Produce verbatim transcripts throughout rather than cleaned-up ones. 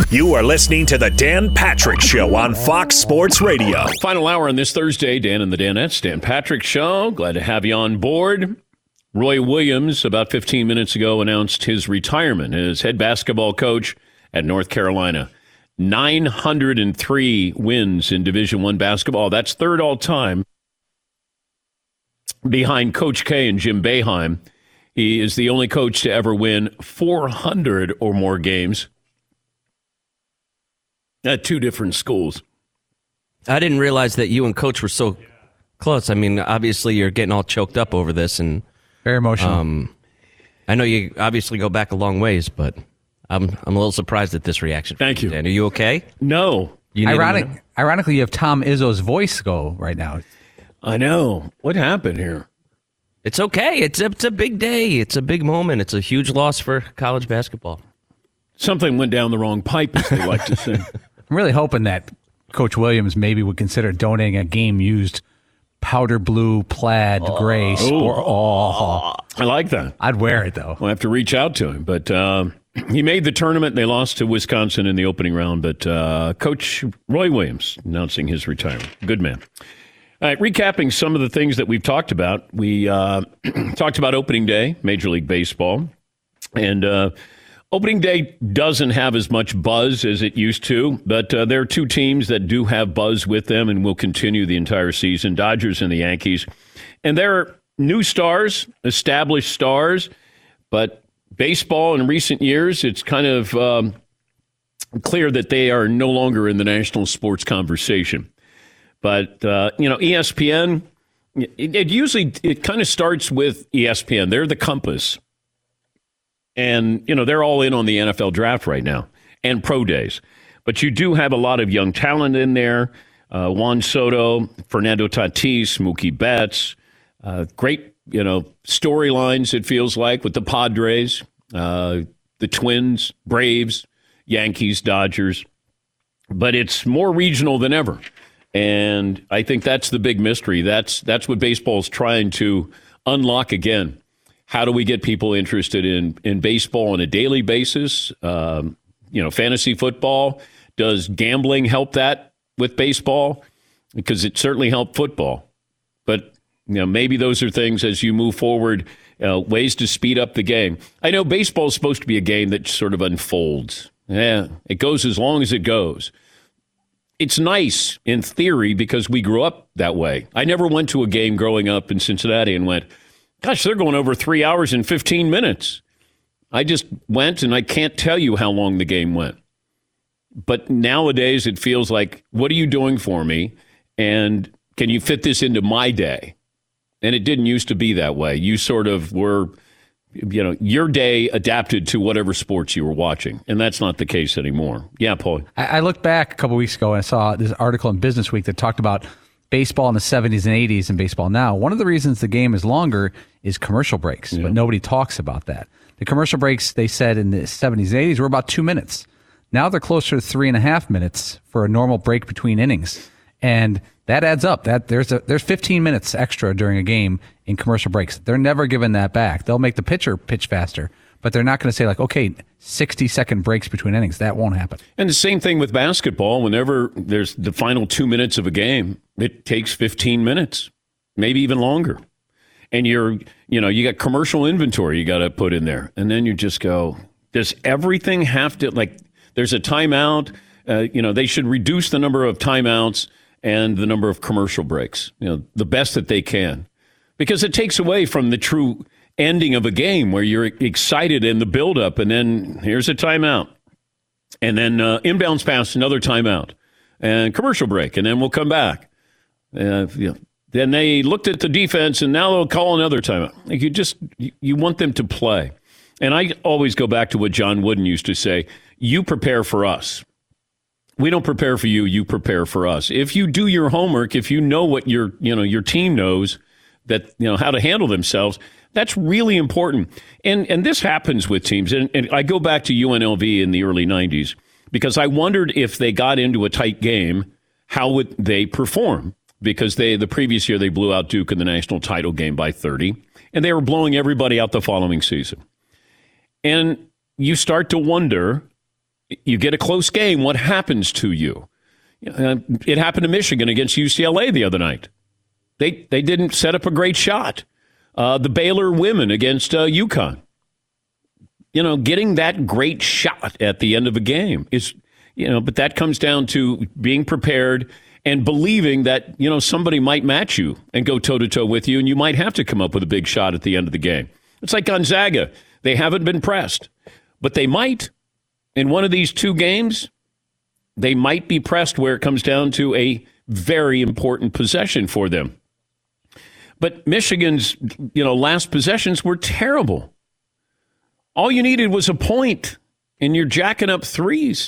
You are listening to the Dan Patrick Show on Fox Sports Radio. Final hour on this Thursday, Dan and the Danettes, Dan Patrick Show. Glad to have you on board. Roy Williams, about fifteen minutes ago, announced his retirement as head basketball coach at North Carolina. nine hundred three wins in Division One basketball. That's third all-time behind Coach K and Jim Boeheim. He is the only coach to ever win four hundred or more games at two different schools. I didn't realize that you and Coach were so close. I mean, obviously you're getting all choked up over this, and very emotional. Um, I know you obviously go back a long ways, but I'm I'm a little surprised at this reaction. Thank you. Dan, are you okay? No. You Ironic, ironically, you have Tom Izzo's voice go right now. I know. What happened here? It's okay. It's a, it's a big day. It's a big moment. It's a huge loss for college basketball. Something went down the wrong pipe, as they like to say. I'm really hoping that Coach Williams maybe would consider donating a game-used powder blue plaid oh. gray sport. Oh. I like that. I'd wear it, though. We'll have to reach out to him. But uh, he made the tournament. They lost to Wisconsin in the opening round. But uh, Coach Roy Williams announcing his retirement. Good man. All right, recapping some of the things that we've talked about. We uh, talked about opening day, Major League Baseball. And uh, opening day doesn't have as much buzz as it used to, but uh, there are two teams that do have buzz with them and will continue the entire season, Dodgers and the Yankees. And they're new stars, established stars, but baseball in recent years, it's kind of um, clear that they are no longer in the national sports conversation. But, uh, you know, E S P N, it, it usually, it kind of starts with E S P N. They're the compass. And, you know, they're all in on the N F L draft right now and pro days. But you do have a lot of young talent in there. Uh, Juan Soto, Fernando Tatis, Mookie Betts. Uh, great, you know, storylines, it feels like, with the Padres, uh, the Twins, Braves, Yankees, Dodgers. But it's more regional than ever. And I think that's the big mystery. That's that's what baseball is trying to unlock again. How do we get people interested in, in baseball on a daily basis? Um, you know, fantasy football. Does gambling help that with baseball? Because it certainly helped football. But, you know, maybe those are things as you move forward, uh, ways to speed up the game. I know baseball is supposed to be a game that sort of unfolds. Yeah, it goes as long as it goes. It's nice in theory because we grew up that way. I never went to a game growing up in Cincinnati and went, gosh, they're going over three hours and fifteen minutes. I just went, and I can't tell you how long the game went. But nowadays, it feels like, what are you doing for me? And can you fit this into my day? And it didn't used to be that way. You sort of were, you know, your day adapted to whatever sports you were watching. And that's not the case anymore. Yeah, Paul. I, I looked back a couple weeks ago and I saw this article in Business Week that talked about baseball in the seventies and eighties and baseball now. One of the reasons the game is longer is commercial breaks, yeah. But nobody talks about that. The commercial breaks, they said in the seventies and eighties, were about two minutes. Now they're closer to three and a half minutes for a normal break between innings. And that adds up. That there's a, there's fifteen minutes extra during a game in commercial breaks. They're never giving that back. They'll make the pitcher pitch faster, but they're not going to say like, okay, sixty second breaks between innings. That won't happen. And the same thing with basketball. Whenever there's the final two minutes of a game, it takes fifteen minutes, maybe even longer. And you're, you know, you got commercial inventory you got to put in there. And then you just go, does everything have to, like, there's a timeout. Uh, you know, they should reduce the number of timeouts and the number of commercial breaks, you know, the best that they can. Because it takes away from the true ending of a game where you're excited in the buildup, and then here's a timeout. And then uh, inbounds pass, another timeout. And commercial break, and then we'll come back. Uh, you know, then they looked at the defense, and now they'll call another timeout. Like you just, you, you want them to play. And I always go back to what John Wooden used to say, you prepare for us. We don't prepare for you, you prepare for us. If you do your homework, if you know what your, you know, your team knows, that, you know, how to handle themselves, that's really important. And and this happens with teams. And, and I go back to U N L V in the early nineties because I wondered if they got into a tight game, how would they perform? Because they the previous year they blew out Duke in the national title game by thirty, and they were blowing everybody out the following season. And you start to wonder, you get a close game, what happens to you? Uh, it happened to Michigan against U C L A the other night. They they didn't set up a great shot. Uh, the Baylor women against uh, UConn. You know, getting that great shot at the end of a game is, you know, but that comes down to being prepared and believing that, you know, somebody might match you and go toe-to-toe with you, and you might have to come up with a big shot at the end of the game. It's like Gonzaga. They haven't been pressed, but they might. In one of these two games, they might be pressed where it comes down to a very important possession for them. But Michigan's, you know, last possessions were terrible. All you needed was a point, and you're jacking up threes.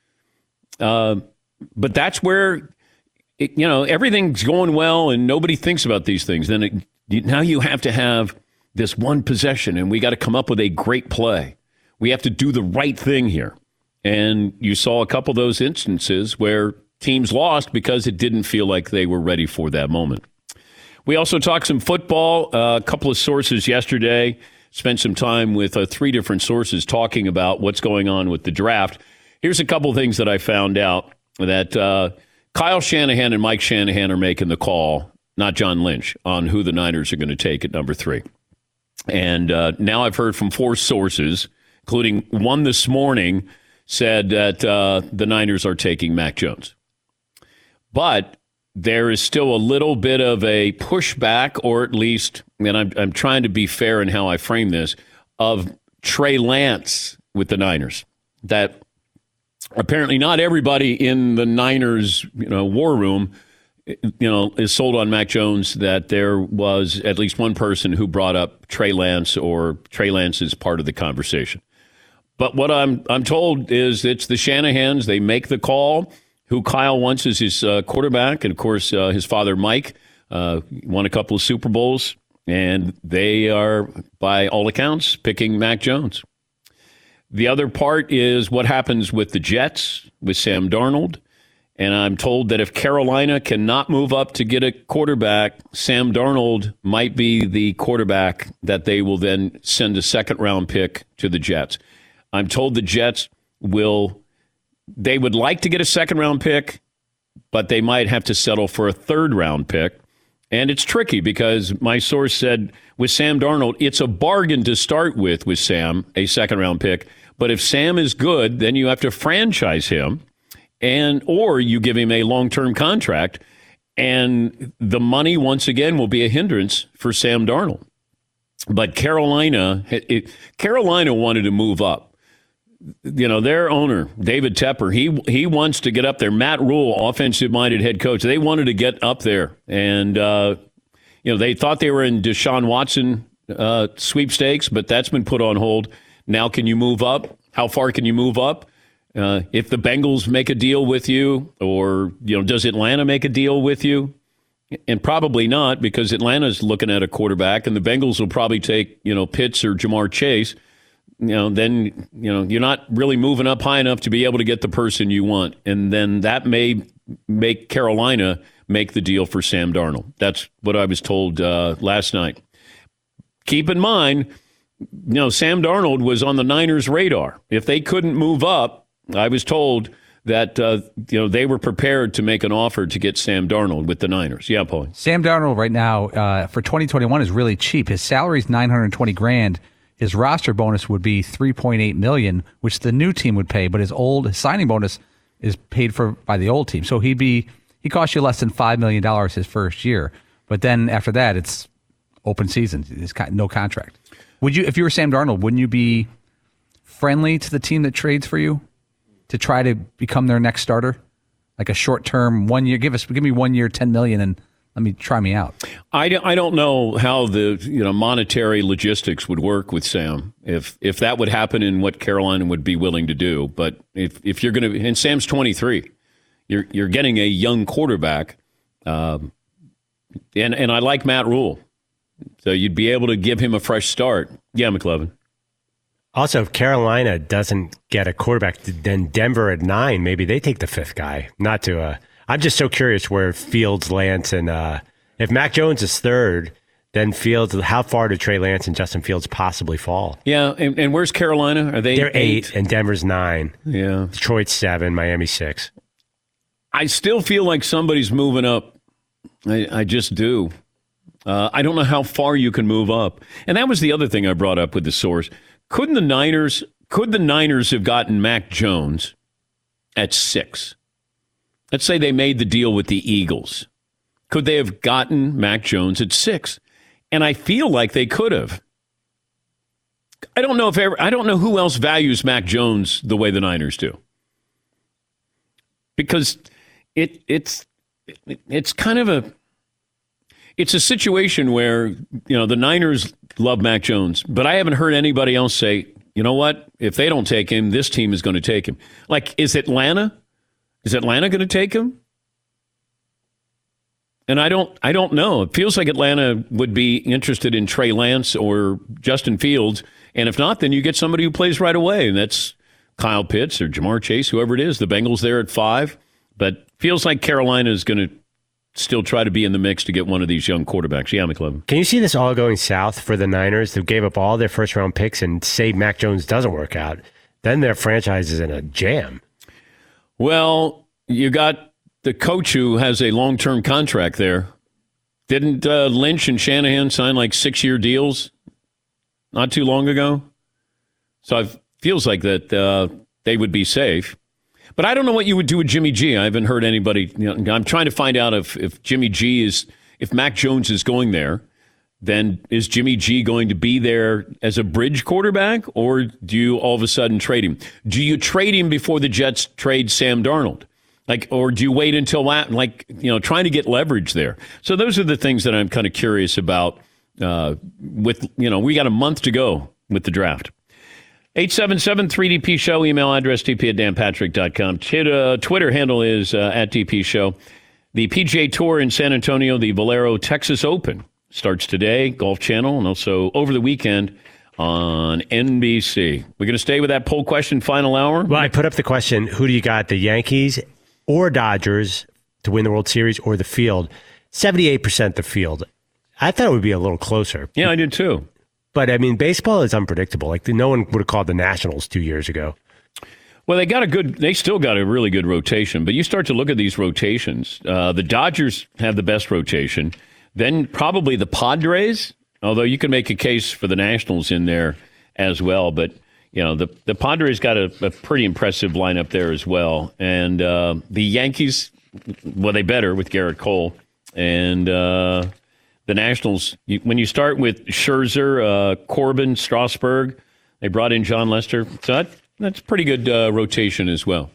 Uh, but that's where, it, you know, everything's going well, and nobody thinks about these things. Then it, now you have to have this one possession, and we got to come up with a great play. We have to do the right thing here. And you saw a couple of those instances where teams lost because it didn't feel like they were ready for that moment. We also talked some football. Uh, a couple of sources yesterday. Spent some time with uh, three different sources talking about what's going on with the draft. Here's a couple of things that I found out, that uh, Kyle Shanahan and Mike Shanahan are making the call, not John Lynch, on who the Niners are going to take at number three. And uh, now I've heard from four sources, including one this morning, said that uh, the Niners are taking Mac Jones. But there is still a little bit of a pushback, or at least, and I'm, I'm trying to be fair in how I frame this, of Trey Lance with the Niners. That apparently not everybody in the Niners, you know, war room, you know, is sold on Mac Jones. That there was at least one person who brought up Trey Lance, or Trey Lance is part of the conversation. But what I'm I'm told is it's the Shanahans. They make the call. Who Kyle wants is his uh, quarterback, and of course uh, his father Mike uh, won a couple of Super Bowls, and they are, by all accounts, picking Mac Jones. The other part is what happens with the Jets with Sam Darnold, and I'm told that if Carolina cannot move up to get a quarterback, Sam Darnold might be the quarterback that they will then send a second round pick to the Jets. I'm told the Jets will. They would like to get a second-round pick, but they might have to settle for a third-round pick. And it's tricky because my source said with Sam Darnold, it's a bargain to start with with Sam, a second-round pick. But if Sam is good, then you have to franchise him, and or you give him a long-term contract, and the money, once again, will be a hindrance for Sam Darnold. But Carolina, it, Carolina wanted to move up. You know, their owner, David Tepper, he he wants to get up there. Matt Rule, offensive-minded head coach, they wanted to get up there. And, uh, you know, they thought they were in Deshaun Watson uh, sweepstakes, but that's been put on hold. Now can you move up? How far can you move up? Uh, if the Bengals make a deal with you, or, you know, does Atlanta make a deal with you? And probably not, because Atlanta's looking at a quarterback, and the Bengals will probably take, you know, Pitts or Jamar Chase. You know, then, you know, you're not really moving up high enough to be able to get the person you want. And then that may make Carolina make the deal for Sam Darnold. That's what I was told uh, last night. Keep in mind, you know, Sam Darnold was on the Niners' radar. If they couldn't move up, I was told that, uh, you know, they were prepared to make an offer to get Sam Darnold with the Niners. Yeah, Paul. Sam Darnold right now uh, for twenty twenty-one is really cheap. His salary is nine hundred twenty grand. His roster bonus would be three point eight million dollars, which the new team would pay, but his old his signing bonus is paid for by the old team. So he'd be he costs you less than five million dollars his first year. But then after that, it's open season. It's no contract. Would you, if you were Sam Darnold, wouldn't you be friendly to the team that trades for you to try to become their next starter? Like a short term, one year, give us give me one year, ten million dollars, and let me try me out. I, I don't know how the you know monetary logistics would work with Sam, if if that would happen and what Carolina would be willing to do. But if if you're going to, and Sam's twenty-three, you're you're getting a young quarterback, um, and and I like Matt Rule, so you'd be able to give him a fresh start. Yeah, McLovin. Also, if Carolina doesn't get a quarterback, then Denver at nine, maybe they take the fifth guy. Not to. Uh, I'm just so curious where Fields lands, and uh, if Mac Jones is third, Then Fields, how far do Trey Lance and Justin Fields possibly fall? Yeah, and, and where's Carolina? Are they They're eight, eight? and Denver's nine. Yeah. Detroit's seven, Miami six. I still feel like somebody's moving up. I, I just do. Uh, I don't know how far you can move up. And that was the other thing I brought up with the source. Couldn't the Niners, could the Niners have gotten Mac Jones at six? Let's say they made the deal with the Eagles. Could they have gotten Mac Jones at six? And I feel like they could have. I don't know if ever, I don't know who else values Mac Jones the way the Niners do. Because it it's it, it's kind of a it's a situation where, you know, the Niners love Mac Jones, but I haven't heard anybody else say, you know what, if they don't take him, this team is going to take him. Like, is Atlanta? Is Atlanta going to take him? And I don't I don't know. It feels like Atlanta would be interested in Trey Lance or Justin Fields. And if not, then you get somebody who plays right away. And that's Kyle Pitts or Jamar Chase, whoever it is. The Bengals there at five. But feels like Carolina is going to still try to be in the mix to get one of these young quarterbacks. Yeah, McLevin. Can you see this all going south for the Niners, who gave up all their first-round picks and say Mac Jones doesn't work out? Then their franchise is in a jam. Well, you got the coach who has a long-term contract there. Didn't uh, Lynch and Shanahan sign like six-year deals not too long ago? So it feels like that uh, they would be safe. But I don't know what you would do with Jimmy G. I haven't heard anybody. You know, I'm trying to find out if, if Jimmy G is, if Mac Jones is going there, then is Jimmy G going to be there as a bridge quarterback, or do you all of a sudden trade him? Do you trade him before the Jets trade Sam Darnold? Like, or do you wait until, like, you know, trying to get leverage there? So those are the things that I'm kind of curious about uh, with, you know, we got a month to go with the draft. eight seven seven three D P show, email address d p at dan patrick dot com. Uh, Twitter handle is uh, at D P show. The P G A Tour in San Antonio, the Valero Texas Open, starts today, Golf Channel, and also over the weekend on N B C. We're going to stay with that poll question final hour. Well, I put up the question, who do you got, the Yankees or Dodgers to win the World Series, or the field? seventy-eight percent the field. I thought it would be a little closer. Yeah, I did too. But, I mean, baseball is unpredictable. Like, no one would have called the Nationals two years ago. Well, they got a good, they still got a really good rotation. But you start to look at these rotations. Uh, the Dodgers have the best rotation. Then probably the Padres, although you can make a case for the Nationals in there as well. But, you know, the, the Padres got a, a pretty impressive lineup there as well. And uh, the Yankees, well, they better with Garrett Cole. And uh, the Nationals, you, when you start with Scherzer, uh, Corbin, Strasburg, they brought in John Lester. So that, that's pretty good uh, rotation as well.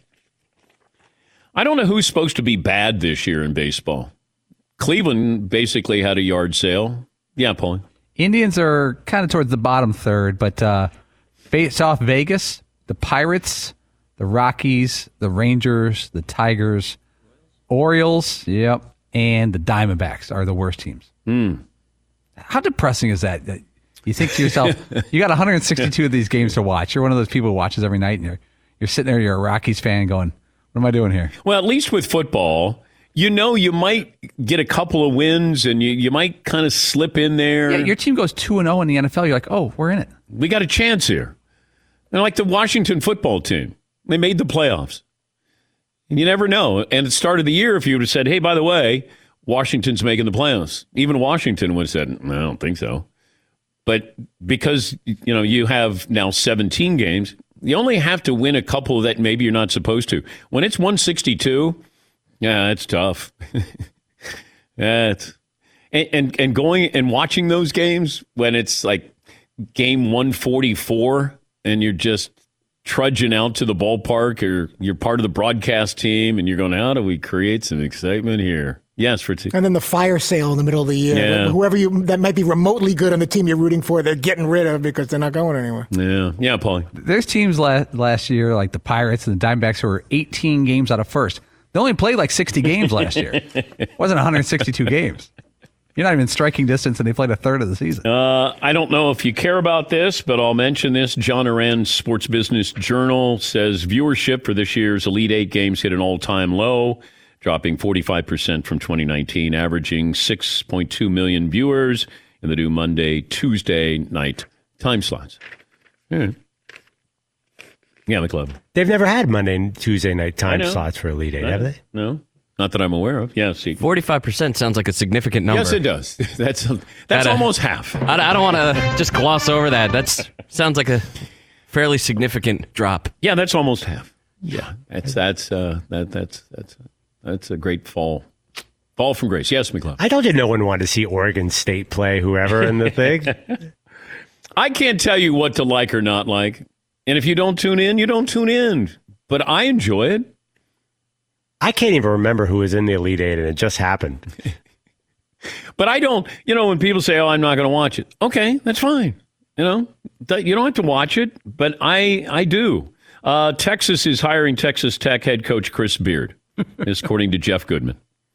I don't know who's supposed to be bad this year in baseball. Cleveland basically had a yard sale. Yeah, Paul. Indians are kind of towards the bottom third, but uh, South Vegas, the Pirates, the Rockies, the Rangers, the Tigers, Orioles, yep, and the Diamondbacks are the worst teams. Mm. How depressing is that? You think to yourself, you got one hundred sixty-two of these games to watch. You're one of those people who watches every night, and you're, you're sitting there, you're a Rockies fan going, what am I doing here? Well, at least with football, you know you might get a couple of wins, and you, you might kind of slip in there. Yeah, your team goes two and oh in the N F L. You're like, oh, we're in it. We got a chance here. And like the Washington football team, they made the playoffs. And you never know. And at the start of the year, if you would have said, hey, by the way, Washington's making the playoffs, even Washington would have said, I don't think so. But because, you know, you have now seventeen games, you only have to win a couple that maybe you're not supposed to. When it's one sixty-two, yeah, it's tough. yeah, it's, and, and and going and watching those games when it's like game one forty-four and you're just trudging out to the ballpark, or you're part of the broadcast team and you're going, how do we create some excitement here? Yes, Fritzy. And then the fire sale in the middle of the year. Yeah. Whoever you that might be remotely good on the team you're rooting for, they're getting rid of because they're not going anywhere. Yeah, yeah, Paulie. There's teams last, last year like the Pirates and the Diamondbacks who were eighteen games out of first. They only played like sixty games last year. It wasn't one hundred sixty-two games. You're not even striking distance, and they played a third of the season. Uh, I don't know if you care about this, but I'll mention this. John Oran, Sports Business Journal, says viewership for this year's Elite Eight games hit an all-time low, dropping forty-five percent from twenty nineteen, averaging six point two million viewers in the new Monday, Tuesday night time slots. Yeah, yeah, McLovin. They've never had Monday and Tuesday night time know. slots for Elite Eight, I- have they? No, not that I'm aware of. Yeah, see. forty-five percent sounds like a significant number. Yes, it does. That's that's Gotta- almost half. I, I don't want to just gloss over that. That's sounds like a fairly significant drop. Yeah, that's almost half. Yeah, that's that's uh, that that's that's that's a great fall, fall from grace. Yes, McLovin. I told you no one wanted to see Oregon State play whoever in the thing. I can't tell you what to like or not like, and if you don't tune in, you don't tune in. But I enjoy it. I can't even remember who was in the Elite Eight, and it just happened. But I don't. You know, when people say, "Oh, I'm not going to watch it," okay, that's fine. You know, Th- you don't have to watch it, but I I do. Uh, Texas is hiring Texas Tech head coach Chris Beard, is according to Jeff Goodman.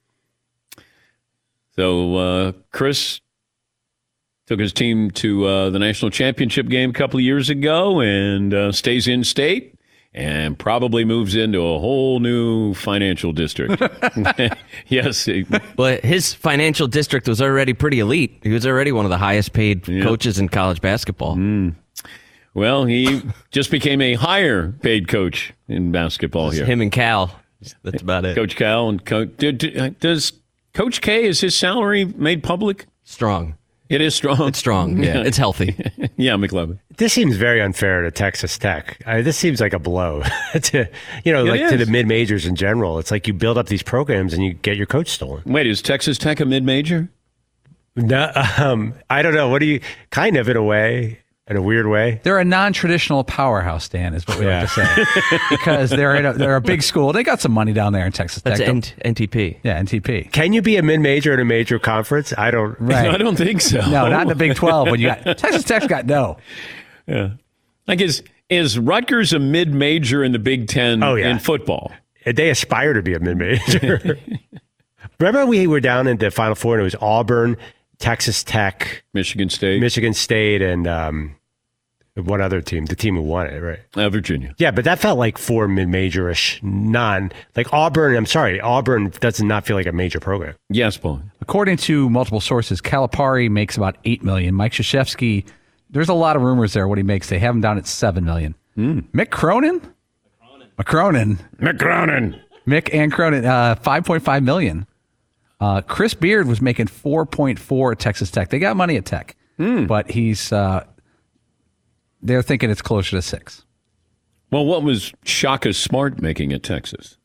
So uh, Chris took his team to uh, the national championship game a couple of years ago and uh, stays in state and probably moves into a whole new financial district. Yes. he- But his financial district was already pretty elite. He was already one of the highest paid coaches in college basketball. Well, he just became a higher paid coach in basketball here. Him and Cal. That's about it. Coach Cal and Coach. Does Coach K, is his salary made public? Strong. It is strong. It's strong. Yeah, it's healthy. Yeah, McLevin. This seems very unfair to Texas Tech. I, this seems like a blow to, you know, It like to is. the mid majors in general. It's like you build up these programs and you get your coach stolen. Wait, is Texas Tech a mid-major? No, um, I don't know. What do you kind of in a way, in a weird way? They're a non-traditional powerhouse, Dan, is what we Yeah. like to say, because they're in a, they're a big school. They got some money down there in Texas Tech. That's Don't- N- NTP. yeah, N T P. Can you be a mid major in a major conference? I don't. Right. I don't think so. No, not in the Big twelve. When you got Texas Tech's got no. Like, is, is Rutgers a mid-major in the Big Ten Oh, yeah. in football? They aspire to be a mid major. Remember, we were down in the Final Four and it was Auburn, Texas Tech, Michigan State, Michigan State, and um, one other team, the team who won it, right? uh, Virginia. Yeah, but that felt like four mid-major-ish, non like Auburn. I'm sorry, Auburn does not feel like a major program. Yes, Paul. According to multiple sources, Calipari makes about eight million. Mike Krzyzewski, there's a lot of rumors there. What he makes, they have him down at seven million. Mick Cronin, McCronin, McCronin. Mick and Cronin, uh, five point five million. Uh, Chris Beard was making four point four at Texas Tech. They got money at Tech, but he's uh, they're thinking it's closer to six. Well, what was Shaka Smart making at Texas?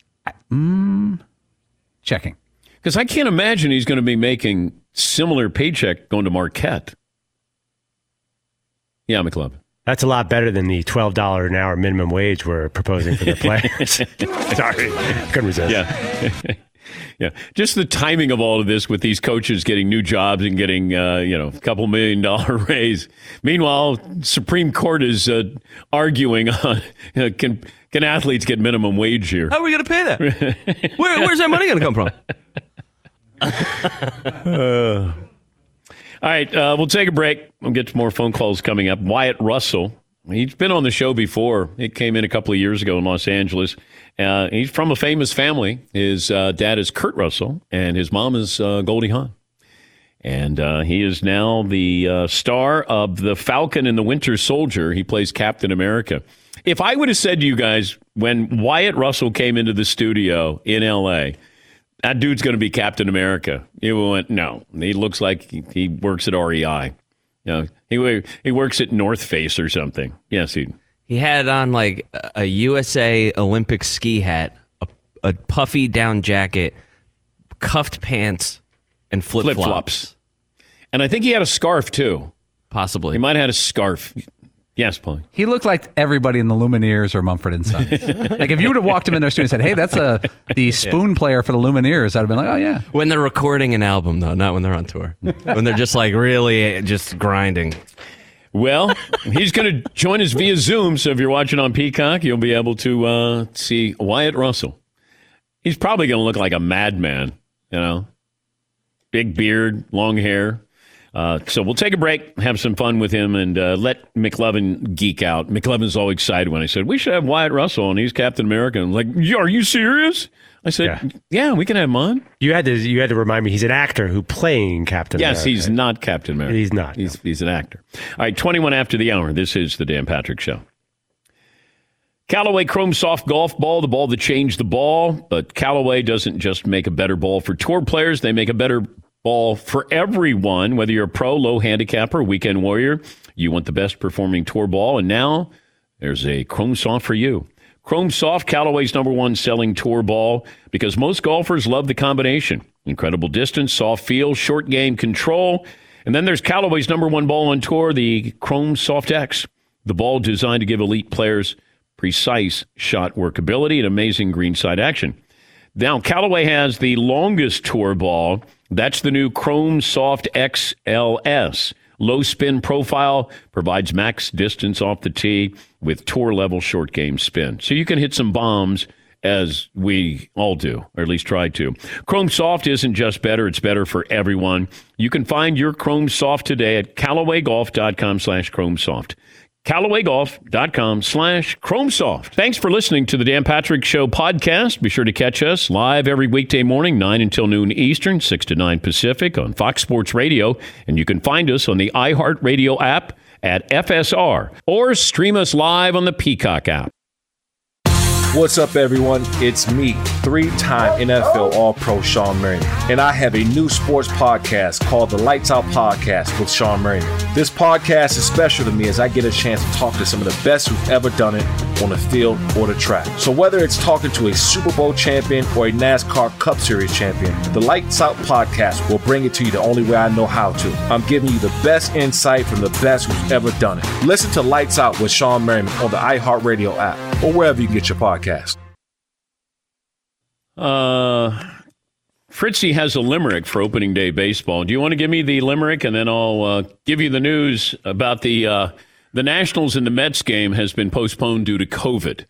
Checking. Because I can't imagine he's going to be making similar paycheck going to Marquette. Yeah, McLovin. That's a lot better than the twelve dollars an hour minimum wage we're proposing for the players. Sorry, couldn't resist. Yeah. Yeah. Just the timing of all of this with these coaches getting new jobs and getting, uh, you know, a couple million dollar raise. Meanwhile, Supreme Court is uh, arguing on uh, can can athletes get minimum wage here? How are we going to pay that? Where, where's that money going to come from? uh, all right. Uh, we'll take a break. We'll get to more phone calls coming up. Wyatt Russell. He's been on the show before. He came in a couple of years ago in Los Angeles. Uh, he's from a famous family. His uh, dad is Kurt Russell, and his mom is uh, Goldie Hawn. And uh, he is now the uh, star of The Falcon and the Winter Soldier. He plays Captain America. If I would have said to you guys, when Wyatt Russell came into the studio in L A, that dude's going to be Captain America, you went, no. He looks like he, he works at R E I. You know, he he works at North Face or something. Yes, he. He had on like a U S A Olympic ski hat, a, a puffy down jacket, cuffed pants, and flip Flip flops. flops. And I think he had a scarf too. Possibly. He might have had a scarf. Yes, Paul. He looked like everybody in the Lumineers or Mumford and Sons. Like if you would have walked him in their studio and said, "Hey, that's a the spoon player for the Lumineers," I'd have been like, "Oh yeah." When they're recording an album, though, not when they're on tour. When they're just like really just grinding. Well, he's going to join us via Zoom. So if you're watching on Peacock, you'll be able to uh, see Wyatt Russell. He's probably going to look like a madman, you know, big beard, long hair. Uh, so we'll take a break, have some fun with him, and uh, let McLovin geek out. McLovin's all excited when I said, we should have Wyatt Russell, and he's Captain America. I'm like, are you serious? I said, yeah, yeah we can have him on. You had to you had to remind me he's an actor who playing Captain yes, America. Yes, he's not Captain America. He's not. He's, no. he's an actor. All right, twenty-one after the hour. This is the Dan Patrick Show. Callaway Chrome Soft Golf Ball, the ball that changed the ball. But Callaway doesn't just make a better ball for tour players. They make a better ball for everyone, whether you're a pro, low handicapper, weekend warrior. You want the best performing tour ball. And now there's a Chrome Soft for you. Chrome Soft, Callaway's number one selling tour ball, because most golfers love the combination. Incredible distance, soft feel, short game control. And then there's Callaway's number one ball on tour, the Chrome Soft X. The ball designed to give elite players precise shot workability and amazing greenside action. Now, Callaway has the longest tour ball. That's the new Chrome Soft X L S. Low spin profile, provides max distance off the tee with tour-level short game spin. So you can hit some bombs, as we all do, or at least try to. Chrome Soft isn't just better, it's better for everyone. You can find your Chrome Soft today at CallawayGolf.com slash Chrome Soft. CallawayGolf.com slash Chrome Soft. Thanks for listening to the Dan Patrick Show podcast. Be sure to catch us live every weekday morning, nine until noon Eastern, six to nine Pacific on Fox Sports Radio. And you can find us on the iHeartRadio app at F S R or stream us live on the Peacock app. What's up, everyone? It's me, three-time N F L All-Pro Sean Merriman, and I have a new sports podcast called the Lights Out Podcast with Sean Merriman. This podcast is special to me as I get a chance to talk to some of the best who've ever done it on the field or the track. So whether it's talking to a Super Bowl champion or a NASCAR Cup Series champion, the Lights Out Podcast will bring it to you the only way I know how to. I'm giving you the best insight from the best who's ever done it. Listen to Lights Out with Sean Merriman on the iHeartRadio app or wherever you get your podcast. Uh, Fritzy has a limerick for opening day baseball. Do you want to give me the limerick, and then I'll uh, give you the news about the uh, the Nationals and the Mets game has been postponed due to COVID.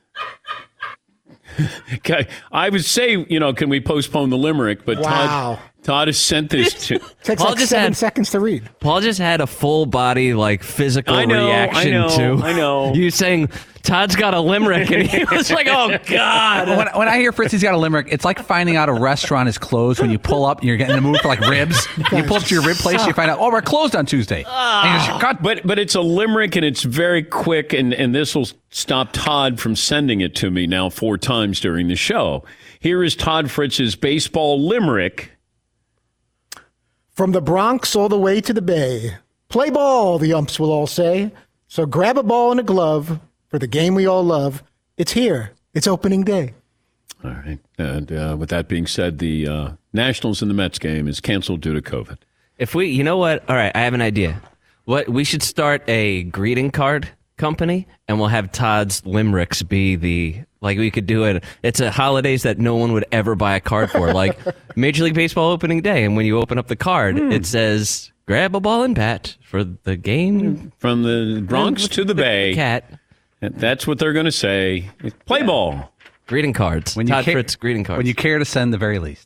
Okay, I would say, you know, can we postpone the limerick? But wow. Todd, Todd has sent this to. Takes Paul like just seven had- seconds to read. Paul just had a full body, like, physical I know, reaction I know, to I know. you saying, Todd's got a limerick, and he was like, oh, God. When, when I hear Fritzy's got a limerick, it's like finding out a restaurant is closed when you pull up and you're getting in the mood for like ribs. You pull up to your rib place, you find out, oh, we're closed on Tuesday. And you're just, God, But but it's a limerick, and it's very quick, and, and this will stop Todd from sending it to me now four times during the show. Here is Todd Fritz's baseball limerick. From the Bronx all the way to the Bay. Play ball, the umps will all say. So grab a ball and a glove for the game we all love. It's here. It's opening day. All right. And uh, with that being said, the uh, Nationals and the Mets game is canceled due to COVID. If we, you know what? All right, I have an idea. What we should start a greeting card company, and we'll have Todd's limericks be the, like, we could do it. It's a holidays that no one would ever buy a card for, like Major League Baseball opening day. And when you open up the card, Hmm. it says, grab a ball and bat for the game. From the Bronx to the Bay. Cat. That's what they're going to say. Play ball. Greeting cards. when you Todd care, Fritz greeting cards. when you care to send the very least.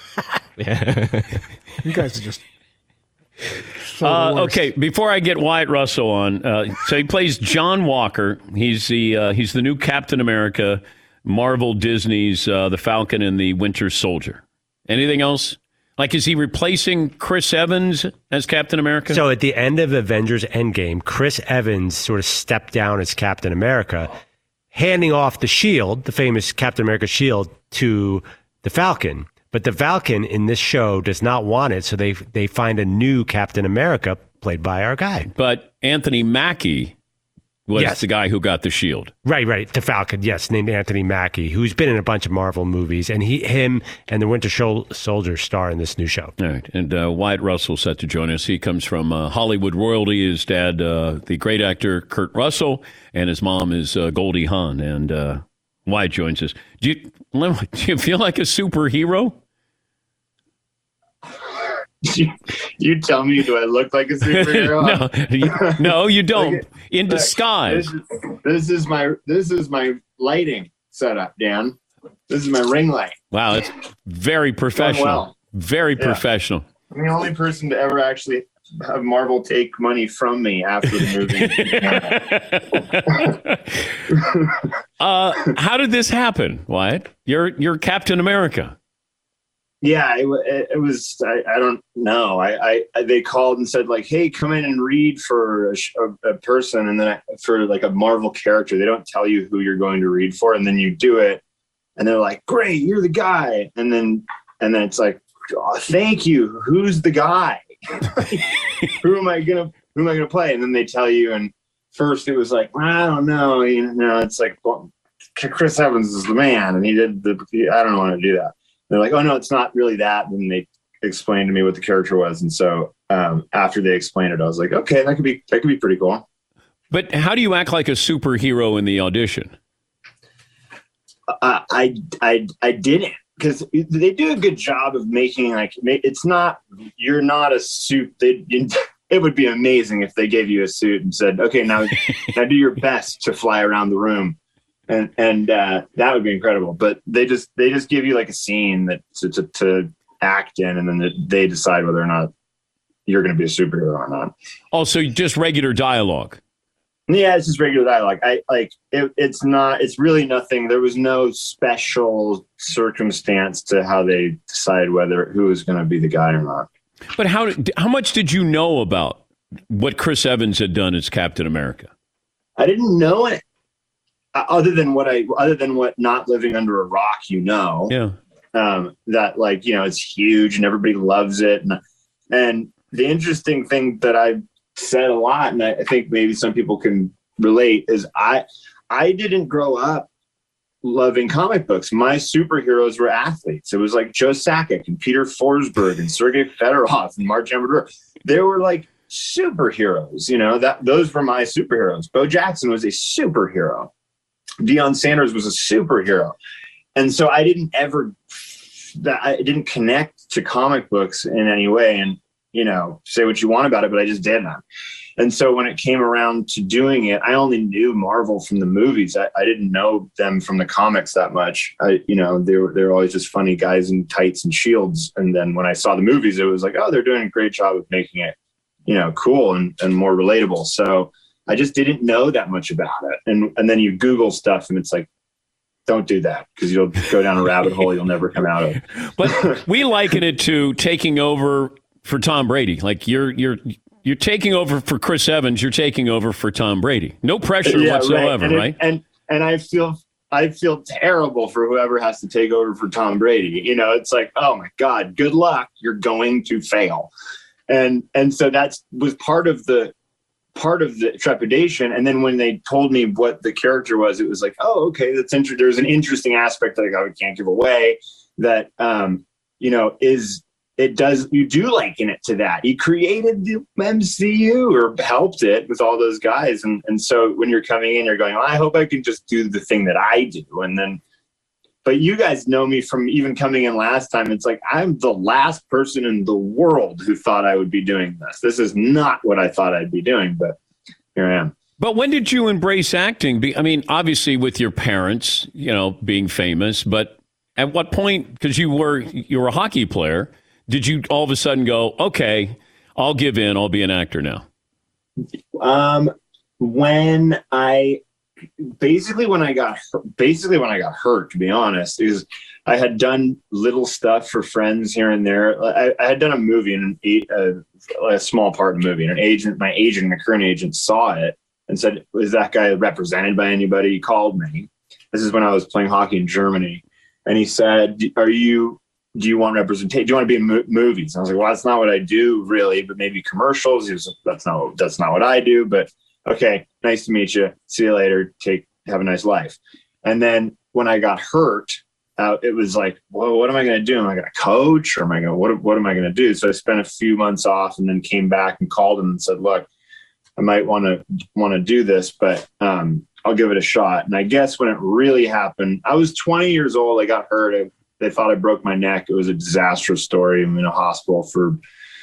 You guys are just so the Uh, worst. okay, before I get Wyatt Russell on, uh, so he plays John Walker. He's the uh, he's the new Captain America, Marvel Disney's uh, the Falcon and the Winter Soldier. Anything else? Like, is he replacing Chris Evans as Captain America? So at the end of Avengers Endgame, Chris Evans sort of stepped down as Captain America, handing off the shield, the famous Captain America shield, to the Falcon. But the Falcon in this show does not want it, so they they find a new Captain America played by our guy. But Anthony Mackie was Yes. the guy who got the shield. Right, right. The Falcon, yes, named Anthony Mackie, who's been in a bunch of Marvel movies, and he, him, and the Winter Shol- Soldier star in this new show. All right, and uh, Wyatt Russell set to join us. He comes from uh, Hollywood royalty. His dad, uh, the great actor Kurt Russell, and his mom is uh, Goldie Hawn. And uh, Wyatt joins us. Do you do you feel like a superhero? You, you tell me, do I look like a superhero? no, you, no, you don't. Look at- In look, disguise. This is, this is my this is my lighting setup, Dan. This is my ring light. Wow, it's very professional. well. Very Yeah. professional. I'm the only person to ever actually have Marvel take money from me after the movie. uh, how did this happen, Wyatt? You're you're Captain America. Yeah, it, it was. I, I don't know. I, I they called and said like, "Hey, come in and read for a, a, a person," and then I, for like a Marvel character, they don't tell you who you're going to read for, and then you do it, and they're like, "Great, you're the guy," and then and then it's like, oh, "Thank you. Who's the guy? who am I gonna Who am I gonna play?" And then they tell you, and first it was like, I don't know. You know, it's like, well, Chris Evans is the man, and he did the. I don't want to do that. They're like, oh, no, it's not really that. And they explained to me what the character was. And so um, after they explained it, I was like, okay, that could be that could be pretty cool. But how do you act like a superhero in the audition? Uh, I, I, I didn't, because they do a good job of making like it's not you're not a suit. They, it would be amazing if they gave you a suit and said, okay, now, now do your best to fly around the room. And and uh, that would be incredible, but they just they just give you like a scene that to, to, to act in, and then they decide whether or not you're going to be a superhero or not. Also, just regular dialogue. Yeah, it's just regular dialogue. I like it, it's not. It's really nothing. There was no special circumstance to how they decide whether who is going to be the guy or not. But how how much did you know about what Chris Evans had done as Captain America? I didn't know it. Other than what I, other than what not living under a rock, you know, yeah, um, that like, you know, it's huge and everybody loves it. And, and the interesting thing that I've said a lot, and I think maybe some people can relate, is I, I didn't grow up loving comic books. My superheroes were athletes. It was like Joe Sakic and Peter Forsberg and Sergei Fedorov and Mark Amador. They were like superheroes, you know, that those were my superheroes. Bo Jackson was a superhero. Deion Sanders was a superhero. And so I didn't ever, I didn't connect to comic books in any way. And, you know, say what you want about it, but I just didn't. And so when it came around to doing it, I only knew Marvel from the movies. I, I didn't know them from the comics that much. I, you know, they were, they were always just funny guys in tights and shields. And then when I saw the movies, it was like, oh, they're doing a great job of making it, you know, cool and, and more relatable. So I just didn't know that much about it. And and then you Google stuff and it's like, don't do that because you'll go down a rabbit hole you'll never come out of. But we liken it to taking over for Tom Brady. Like you're you're you're taking over for Chris Evans, you're taking over for Tom Brady. No pressure yeah, whatsoever, right? And, it, right? and and I feel I feel terrible for whoever has to take over for Tom Brady. You know, it's like, oh my God, good luck. You're going to fail. And and so that's was part of the part of the trepidation. And then when they told me what the character was, it was like, oh, okay, that's interesting. There's an interesting aspect that I can't give away that, um, you know, is it does, you do liken it to that. He created the M C U or helped it with all those guys. And, and so when you're coming in, you're going, well, I hope I can just do the thing that I do. And then, but you guys know me from even coming in last time. It's like, I'm the last person in the world who thought I would be doing this. This is not what I thought I'd be doing, but here I am. But when did you embrace acting? Be, I mean, obviously with your parents, you know, being famous, but at what point, because you were, you were a hockey player, did you all of a sudden go, okay, I'll give in, I'll be an actor now? Um, when I, Basically, when I got basically when I got hurt, to be honest, is I had done little stuff for friends here and there. I, I had done a movie in an, a, a small part of the movie, and an agent, my agent, my current agent, saw it and said, "Was that guy represented by anybody?" He called me. This is when I was playing hockey in Germany, and he said, "Are you? Do you want representation? Do you want to be in mo- movies?" And I was like, "Well, that's not what I do, really, but maybe commercials." He was like, "That's not that's not what I do, but." Okay, nice to meet you. See you later. Take have a nice life. And then when I got hurt, uh, it was like, whoa, what am I going to do? Am I going to coach, or am I going? What What am I going to do? So I spent a few months off, and then came back and called him and said, look, I might want to want to do this, but um, I'll give it a shot. And I guess when it really happened, I was twenty years old. I got hurt. I, they thought I broke my neck. It was a disastrous story. I'm in a hospital for.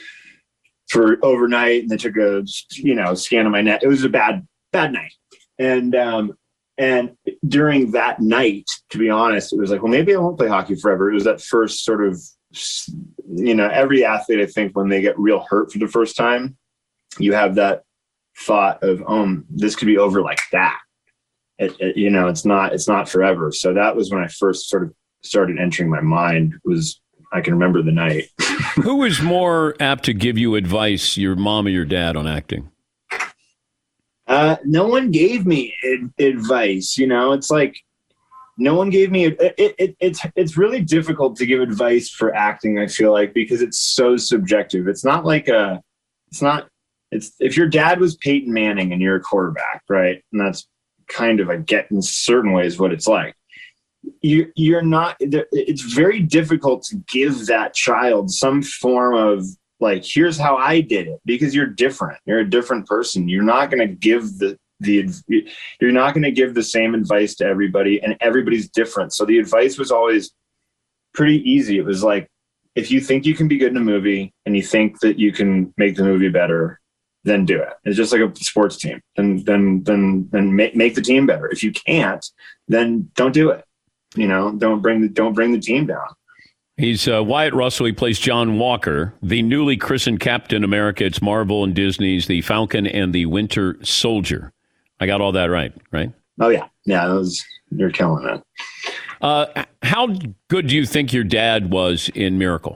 for overnight, and they took a, you know, scan of my neck. It was a bad, bad night. And, um, and during that night, to be honest, it was like, well, maybe I won't play hockey forever. It was that first sort of you know, every athlete, I think when they get real hurt for the first time, you have that thought of, oh, this could be over like that. It, it, you know, it's not, it's not forever. So that was when I first sort of started entering my mind. Was I can remember the night. Who is more apt to give you advice, your mom or your dad, on acting? Uh, no one gave me ad- advice. You know, it's like no one gave me. It, it, it, it's it's really difficult to give advice for acting. I feel like because it's so subjective. It's not like a. It's not. It's if your dad was Peyton Manning and you're a quarterback, right? And that's kind of I get in certain ways what it's like. You you're not. It's very difficult to give that child some form of like, here's how I did it, because you're different. You're a different person. You're not going to give the the you're not going to give the same advice to everybody, and everybody's different. So the advice was always pretty easy. It was like, if you think you can be good in a movie and you think that you can make the movie better, then do it. It's just like a sports team. Then then then then make make the team better. If you can't, then don't do it. You know, don't bring the don't bring the team down. He's uh, Wyatt Russell. He plays John Walker, the newly christened Captain America. It's Marvel and Disney's The Falcon and the Winter Soldier. I got all that right, right? Oh, yeah. Yeah, that was, you're killing it. Uh, how good do you think your dad was in Miracle?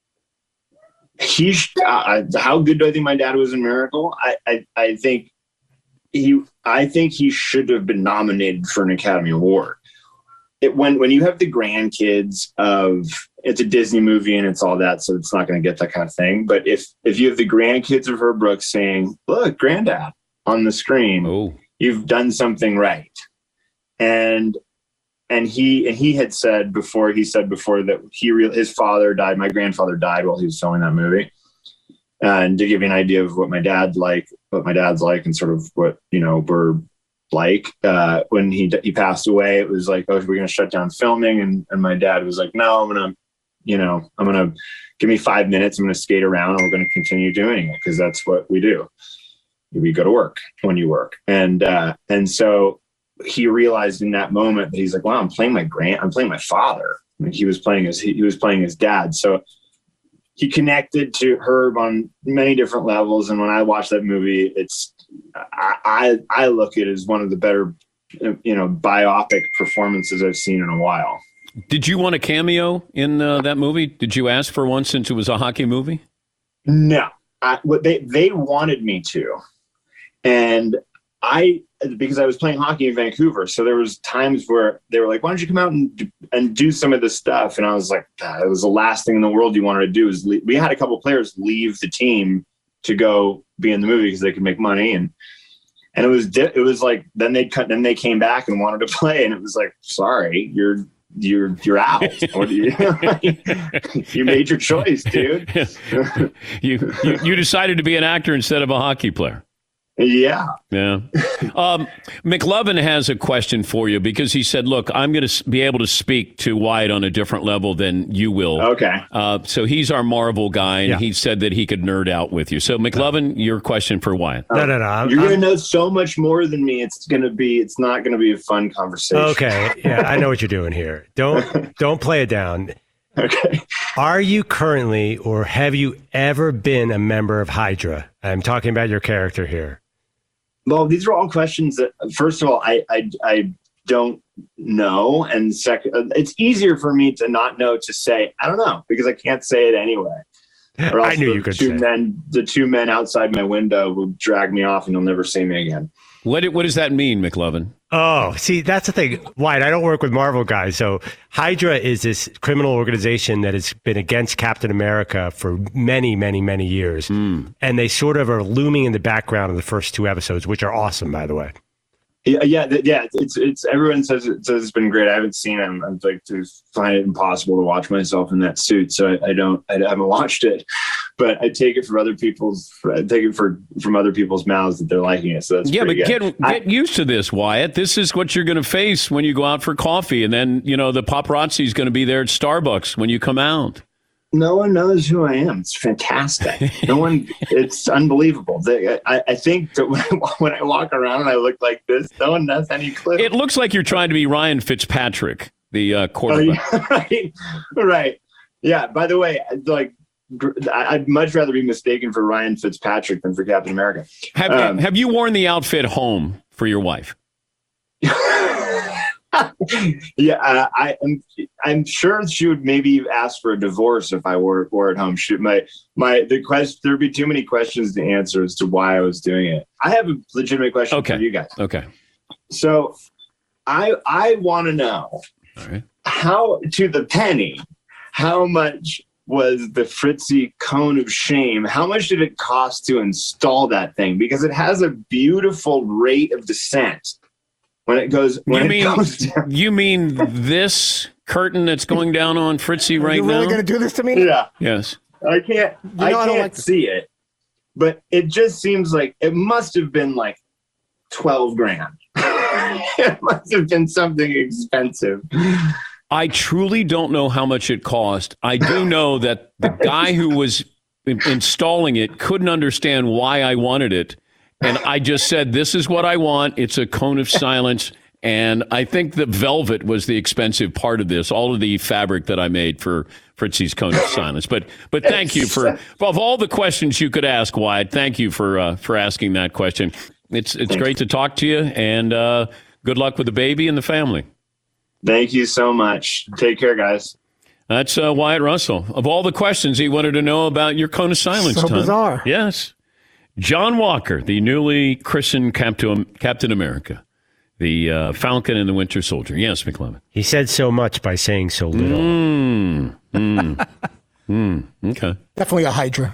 He's, uh, how good do I think my dad was in Miracle? I, I, I think he I think he should have been nominated for an Academy Award. It, when when you have the grandkids of, it's a Disney movie and it's all that, so it's not going to get that kind of thing. But if if you have the grandkids of Herb Brooks saying, "Look, Granddad," on the screen, oh. You've done something right. And and he and he had said before he said before that he re- his father died. My grandfather died while he was filming that movie. And to give you an idea of what my dad's like, what my dad's like, and sort of what you know we're. like uh when he he passed away, it was like, oh, we're gonna shut down filming, and and my dad was like, no, I'm gonna you know I'm gonna give me five minutes, I'm gonna skate around, and we're gonna continue doing it, because that's what we do. We go to work when you work. And uh and so he realized in that moment that he's like, wow, I'm playing my grand I'm playing my father. Like he was playing his he, he was playing his dad. So he connected to Herb on many different levels, and when I watched that movie, it's I, I I look at it as one of the better, you know, biopic performances I've seen in a while. Did you want a cameo in uh, that movie? Did you ask for one since it was a hockey movie? No, I, they they wanted me to, and I because I was playing hockey in Vancouver, so there was times where they were like, "Why don't you come out and and do some of this stuff?" And I was like, "It was the last thing in the world you wanted to do." Is leave. We had a couple players leave the team to go be in the movie because they could make money, and and it was di- it was like then they cut then they came back and wanted to play, and it was like, sorry, you're you're you're out. What do you you made your choice, dude. you, you you decided to be an actor instead of a hockey player. Yeah. Yeah. Um, McLovin has a question for you, because he said, look, I'm going to be able to speak to Wyatt on a different level than you will. Okay. Uh, so he's our Marvel guy, and yeah. he said that he could nerd out with you. So, McLovin, your question for Wyatt. No, no, no. I'm, You're going to know so much more than me. It's going to be, it's not going to be a fun conversation. Okay. Yeah, I know what you're doing here. Don't, don't play it down. Okay. Are you currently, or have you ever been a member of Hydra? I'm talking about your character here. Well, these are all questions that, first of all, I I, I don't know. And second, it's easier for me to not know to say, I don't know, because I can't say it anyway. Or else I knew the you could two say men, The two men outside my window will drag me off and you'll never see me again. What what does that mean, McLovin? Oh, see, that's the thing. Wyatt, I don't work with Marvel guys. So Hydra is this criminal organization that has been against Captain America for many, many, many years. Mm. And they sort of are looming in the background in the first two episodes, which are awesome, by the way. Yeah, yeah, yeah. It's it's everyone says it says it's been great. I haven't seen it. I'm, I'm like to find it impossible to watch myself in that suit, so I, I don't. I haven't watched it, but I take it from other people's. I take it for from other people's mouths that they're liking it. So that's yeah. But good. get I, get used to this, Wyatt. This is what you're going to face when you go out for coffee, and then you know the paparazzi is going to be there at Starbucks when you come out. No one knows who I am. It's fantastic. No one. It's unbelievable. They, I, I think that when I, when I walk around and I look like this, no one has any clue. It looks like you're trying to be Ryan Fitzpatrick, the uh, quarterback. Oh, yeah, right. Right. Yeah. By the way, like, I'd much rather be mistaken for Ryan Fitzpatrick than for Captain America. Have um, Have you worn the outfit home for your wife? yeah, uh, I am. I'm sure she would maybe ask for a divorce if I wore wore it home. She, my my the question. There'd be too many questions to answer as to why I was doing it. I have a legitimate question okay. for you guys. Okay. So, I I want to know All right. how to the penny, how much was the Fritzy cone of shame? How much did it cost to install that thing? Because it has a beautiful rate of descent when it goes. When you it mean goes down. You mean this curtain that's going down on Fritzy right You're now? really going to do this to me? Yeah. Yes. I can't. You I know I can't don't like see it, but it just seems like it must have been like twelve grand. It must have been something expensive. I truly don't know how much it cost. I do know that the guy who was in- installing it couldn't understand why I wanted it. And I just said, this is what I want. It's a cone of silence. And I think the velvet was the expensive part of this, all of the fabric that I made for Fritzy's cone of silence. But but thank you for, of all the questions you could ask, Wyatt, thank you for uh, for asking that question. It's, it's great to talk to you. And uh, good luck with the baby and the family. Thank you so much. Take care, guys. That's uh, Wyatt Russell. Of all the questions he wanted to know about your cone of silence So time. bizarre. Yes. John Walker, the newly christened Captain, Captain America, the uh, Falcon and the Winter Soldier. Yes, McLevin. He said so much by saying so little. Mm, mm, mm, okay. Definitely a Hydra.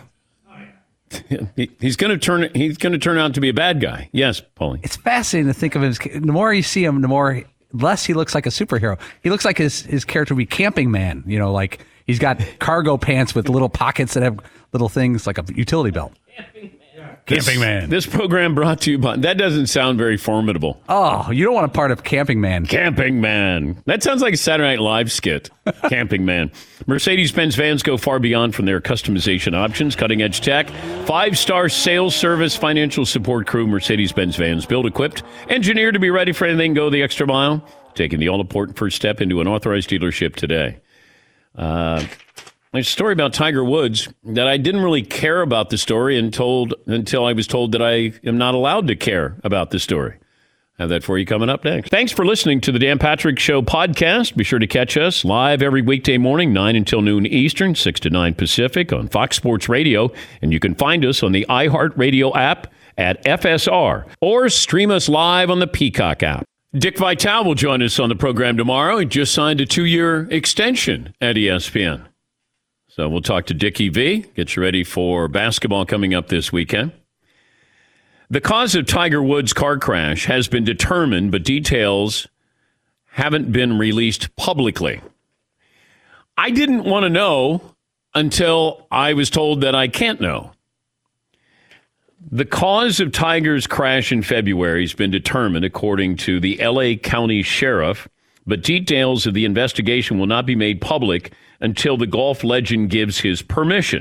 He, he's going to turn. He's going to turn out to be a bad guy. Yes, Paulie. It's fascinating to think of him as, the more you see him, the more less he looks like a superhero. He looks like his, his character would be Camping Man, you know, like he's got cargo pants with little pockets that have little things like a utility belt. Camping Man. This program brought to you by, that doesn't sound very formidable. Oh, you don't want a part of Camping Man. Camping Man. That sounds like a Saturday Night Live skit. Camping Man. Mercedes-Benz vans go far beyond from their customization options, cutting-edge tech, five-star sales service, financial support crew. Mercedes-Benz vans built, equipped, engineered to be ready for anything. Go the extra mile, taking the all-important first step into an authorized dealership today. Uh... There's a story about Tiger Woods that I didn't really care about the story and told, until I was told that I am not allowed to care about the story. I have that for you coming up next. Thanks for listening to the Dan Patrick Show podcast. Be sure to catch us live every weekday morning, nine until noon Eastern, six to nine Pacific on Fox Sports Radio. And you can find us on the iHeartRadio app at F S R or stream us live on the Peacock app. Dick Vitale will join us on the program tomorrow. He just signed a two-year extension at E S P N. So we'll talk to Dickie V, get you ready for basketball coming up this weekend. The cause of Tiger Woods' car crash has been determined, but details haven't been released publicly. I didn't want to know until I was told that I can't know. The cause of Tiger's crash in February has been determined, according to the L A County Sheriff, but details of the investigation will not be made public until the golf legend gives his permission.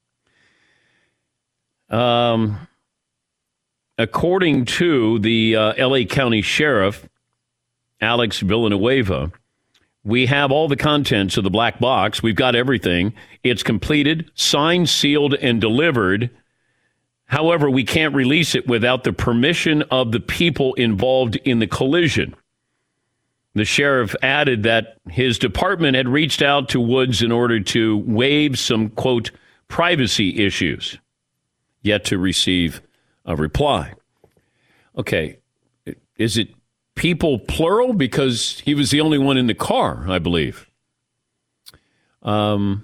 Um, according to the uh, L A County Sheriff, Alex Villanueva, we have all the contents of the black box. We've got everything. It's completed, signed, sealed, and delivered. However, we can't release it without the permission of the people involved in the collision. The sheriff added that his department had reached out to Woods in order to waive some, quote, privacy issues, yet to receive a reply. Okay, is it people plural? Because he was the only one in the car, I believe. Um,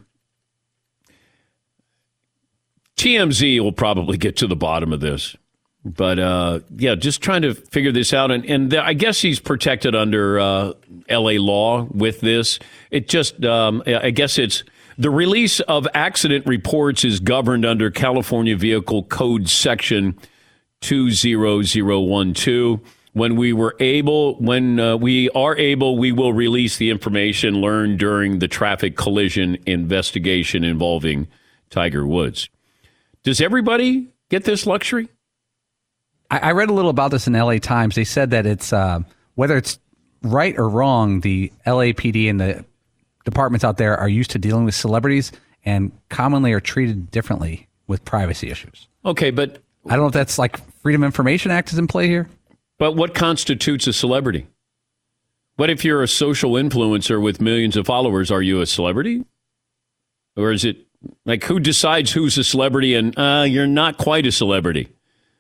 T M Z will probably get to the bottom of this. But, uh, yeah, just trying to figure this out. And, and I guess he's protected under uh, L A law with this. It just, um, I guess it's the release of accident reports is governed under California Vehicle Code Section two zero zero one two. When we were able, when uh, we are able, we will release the information learned during the traffic collision investigation involving Tiger Woods. Does everybody get this luxury? I read a little about this in L A Times. They said that it's uh, whether it's right or wrong, the L A P D and the departments out there are used to dealing with celebrities and commonly are treated differently with privacy issues. Okay, but I don't know if that's like Freedom of Information Act is in play here. But what constitutes a celebrity? What if you're a social influencer with millions of followers? Are you a celebrity? Or is it like who decides who's a celebrity and uh, you're not quite a celebrity?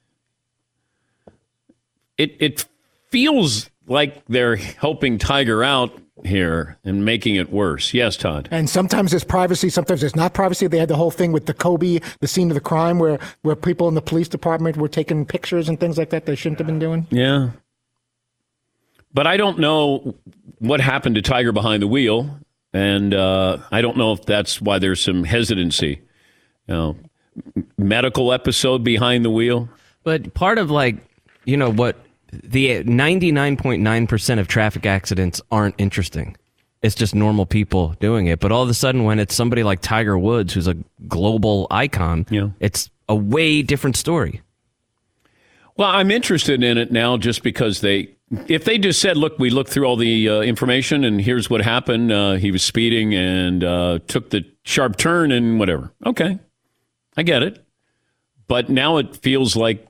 It it feels like they're helping Tiger out here and making it worse. Yes, Todd. And sometimes there's privacy, sometimes there's not privacy. They had the whole thing with the Kobe, the scene of the crime, where, where people in the police department were taking pictures and things like that they shouldn't have been doing. Yeah. But I don't know what happened to Tiger behind the wheel, and uh, I don't know if that's why there's some hesitancy. You know, medical episode behind the wheel. But part of like, you know, what the ninety-nine point nine percent of traffic accidents aren't interesting. It's just normal people doing it. But all of a sudden, when it's somebody like Tiger Woods, who's a global icon, yeah. it's a way different story. Well, I'm interested in it now just because they, if they just said, look, we looked through all the uh, information and here's what happened. Uh, he was speeding and uh, took the sharp turn and whatever. Okay, I get it. But now it feels like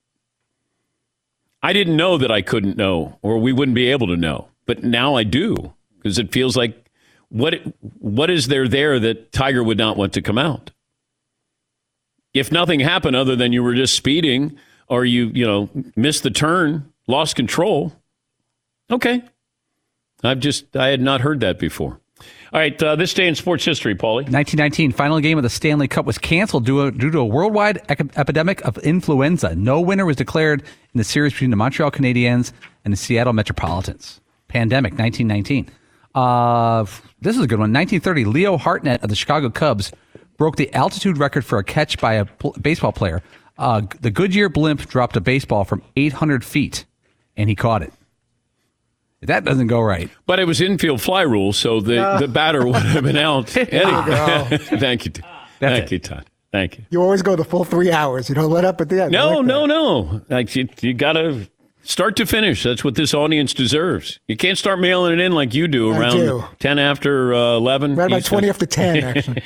I didn't know that I couldn't know or we wouldn't be able to know. But now I do because it feels like what what is there there that Tiger would not want to come out? If nothing happened other than you were just speeding or you, you know, missed the turn, lost control. Okay. I've just, I had not heard that before. All right, uh, this day in sports history, Paulie. nineteen nineteen, final game of the Stanley Cup was canceled due, due to a worldwide ec- epidemic of influenza. No winner was declared in the series between the Montreal Canadiens and the Seattle Metropolitans. Pandemic, nineteen nineteen. Uh, this is a good one. nineteen thirty, Leo Hartnett of the Chicago Cubs broke the altitude record for a catch by a pl- baseball player. Uh, the Goodyear blimp dropped a baseball from eight hundred feet, and he caught it. That doesn't go right. But it was infield fly rule, so the, uh, the batter would have been out. Anyway. Thank you. Thank it. you, Todd. Thank you. You always go the full three hours. You don't let up at the end. No, like no, no. Like you, you got to start to finish. That's what this audience deserves. You can't start mailing it in like you do I around do. ten after uh, eleven. Right about twenty after ten, actually.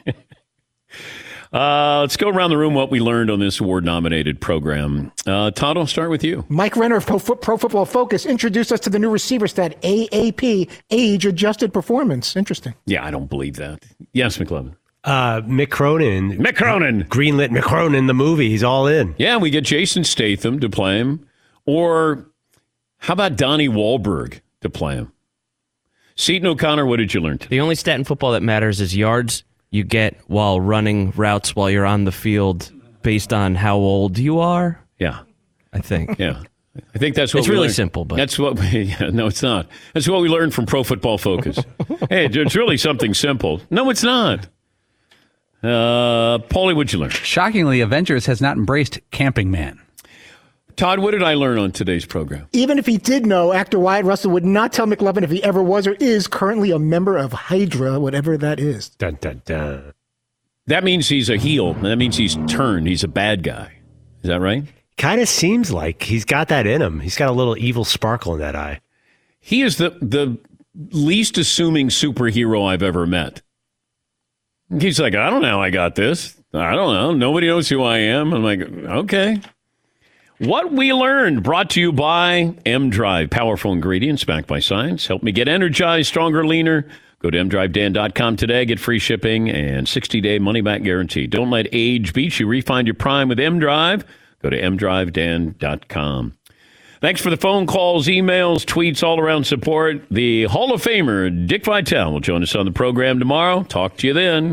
Uh, let's go around the room what we learned on this award-nominated program. Uh, Todd, I'll start with you. Mike Renner of Pro, Pro Football Focus introduced us to the new receiver stat, A A P, Age-Adjusted Performance. Interesting. Yeah, I don't believe that. Yes, McLovin. Uh, Mick Cronin. Mick Cronin. Greenlit Mick Cronin, the movie. He's all in. Yeah, we get Jason Statham to play him. Or how about Donnie Wahlberg to play him? Seton O'Connor, what did you learn today? The only stat in football that matters is yards you get while running routes while you're on the field based on how old you are. Yeah. I think. Yeah. I think that's what it's we really learned. simple, but that's what we, yeah, no, it's not. That's what we learned from Pro Football Focus. Hey, it's really something simple. No, it's not. Uh, Paulie, what'd you learn? Shockingly, Avengers has not embraced Camping Man. Todd, what did I learn on today's program? Even if he did know, actor Wyatt Russell would not tell McLovin if he ever was or is currently a member of Hydra, whatever that is. Dun, dun, dun. That means he's a heel. That means he's turned. He's a bad guy. Is that right? Kind of seems like he's got that in him. He's got a little evil sparkle in that eye. He is the, the least assuming superhero I've ever met. He's like, I don't know how I got this. I don't know. Nobody knows who I am. I'm like, okay. What we learned, brought to you by M-Drive. Powerful ingredients backed by science. Help me get energized, stronger, leaner. Go to m drive dan dot com today. Get free shipping and sixty-day money-back guarantee. Don't let age beat you. Refine your prime with M-Drive. Go to m drive dan dot com. Thanks for the phone calls, emails, tweets, all-around support. The Hall of Famer, Dick Vitale, will join us on the program tomorrow. Talk to you then.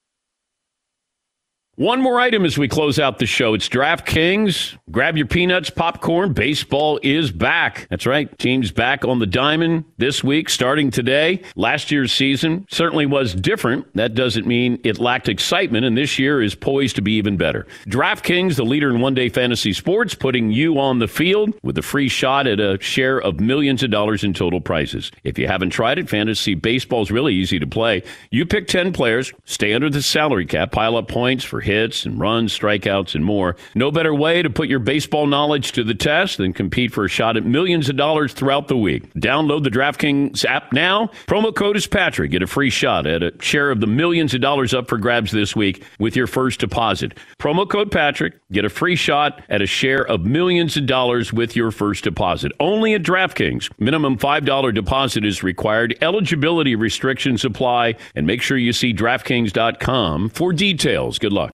One more item as we close out the show. It's DraftKings. Grab your peanuts, popcorn. Baseball is back. That's right. Teams back on the diamond this week, starting today. Last year's season certainly was different. That doesn't mean it lacked excitement, and this year is poised to be even better. DraftKings, the leader in one-day fantasy sports, putting you on the field with a free shot at a share of millions of dollars in total prizes. If you haven't tried it, fantasy baseball is really easy to play. You pick ten players, stay under the salary cap, pile up points for hits and runs, strikeouts, and more. No better way to put your baseball knowledge to the test than compete for a shot at millions of dollars throughout the week. Download the DraftKings app now. Promo code is Patrick. Get a free shot at a share of the millions of dollars up for grabs this week with your first deposit. Promo code Patrick. Get a free shot at a share of millions of dollars with your first deposit. Only at DraftKings. Minimum five dollars deposit is required. Eligibility restrictions apply. And make sure you see DraftKings dot com for details. Good luck.